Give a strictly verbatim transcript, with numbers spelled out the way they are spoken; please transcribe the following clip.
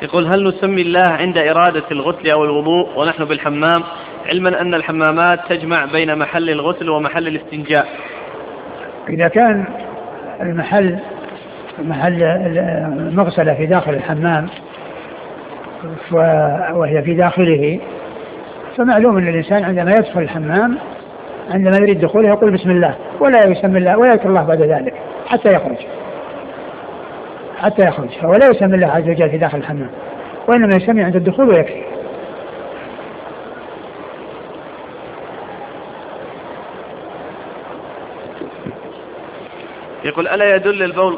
يقول هل نسمي الله عند إرادة الغسل أو الوضوء ونحن بالحمام، علما أن الحمامات تجمع بين محل الغسل ومحل الاستنجاء؟ إذا كان المحل محل المغسلة في داخل الحمام وهي في داخله، فمعلوم أن الإنسان عندما يدخل الحمام عندما يريد دخوله يقول بسم الله ولا يسمي الله ولا يذكر الله بعد ذلك حتى يخرج حتى يخرج فهو لا يسمي الله عز وجل في داخل الحمام، وإنما يسمي عند الدخول ويكفي. يقول ألا يدل البول